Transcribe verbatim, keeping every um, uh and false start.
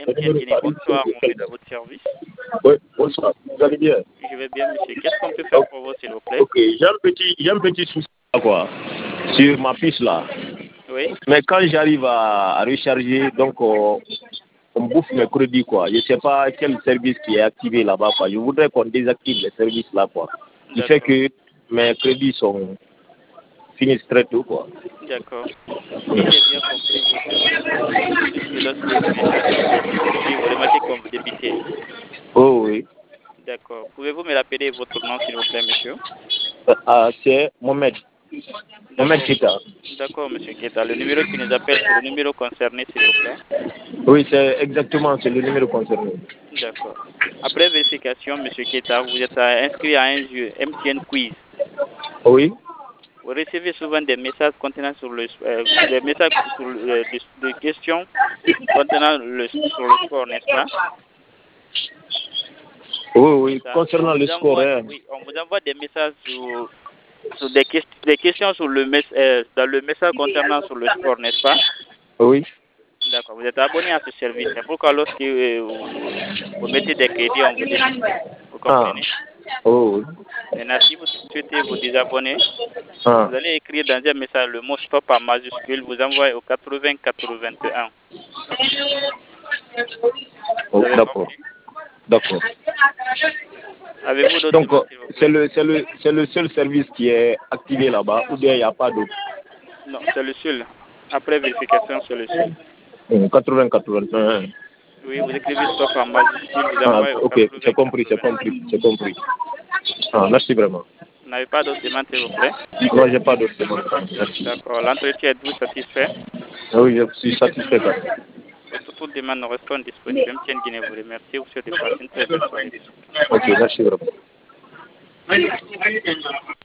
M T N Guinée, bonsoir, on est à votre service. Oui, bonsoir. Vous allez bien? Je vais bien, monsieur. Qu'est-ce qu'on peut faire pour vous, s'il vous plaît? Ok, j'ai un petit, j'ai un petit souci quoi, sur ma puce là. Oui. Mais quand j'arrive à, à recharger, donc on, on bouffe mes crédits quoi. Je ne sais pas quel service qui est activé là-bas quoi. Je voudrais qu'on désactive les services là quoi. Il fait que mes crédits sont finissent très tôt quoi. D'accord. Si j'ai bien compris vos services, c'est que lorsque vous êtes à distribuer, vous remarquez qu'on vous débitez. Oh oui. D'accord. Pouvez-vous me rappeler votre nom, s'il vous plaît, monsieur? Ah, c'est Mohamed. Mohamed Kita. D'accord, monsieur Kita. Le numéro qui nous appelle, c'est le numéro concerné, s'il vous plaît? Oui, c'est exactement, c'est le numéro concerné. D'accord. Après vérification, monsieur Kita, vous êtes inscrit à un jeu M T N Quiz. Oui. Vous recevez souvent des messages contenant sur le euh, des messages sur le, des, des questions contenant le sur le sport, n'est-ce pas? Oui, oui, Ça, concernant le sport. Envoie, Hein. oui, on vous envoie des messages sur, sur des, que, des questions sur le mes, euh, dans le message concernant sur le sport, n'est-ce pas? Oui. D'accord. Vous êtes abonné à ce service. C'est pourquoi lorsque euh, vous, vous mettez des crédits, on vous débite. Vous comprenez? Ah. Oh, oui. Maintenant, si vous souhaitez vous désabonner, Ah. vous allez écrire dans un message le mot stop en majuscule, vous envoyez au quatre-vingts quatre-vingt-un. Oh, d'accord. D'accord. Avez-vous d'autres Donc, demandes, s'il vous plaît? c'est le, c'est le, c'est le seul service qui est activé là-bas ou bien il n'y a pas d'autre? Non, c'est le seul. Après vérification, c'est le seul. quatre-vingts quatre-vingt-un. Oui, vous écrivez stop en majuscule, vous Ah, envoyez au ok, c'est quatre-vingts compris, c'est quatre-vingt-un. compris, c'est compris. Ah, merci vraiment. Vous n'avez pas d'autres demandes, s'il vous plaît? Non, j'ai pas d'autre demande. Merci. D'accord. L'entretien, êtes-vous satisfait? Oui, je suis satisfait. Pour toute demande, nous restons disponibles. M T N Guinée vous remercie. Vous souhaitez passer une très belle soirée. Ok, merci vraiment.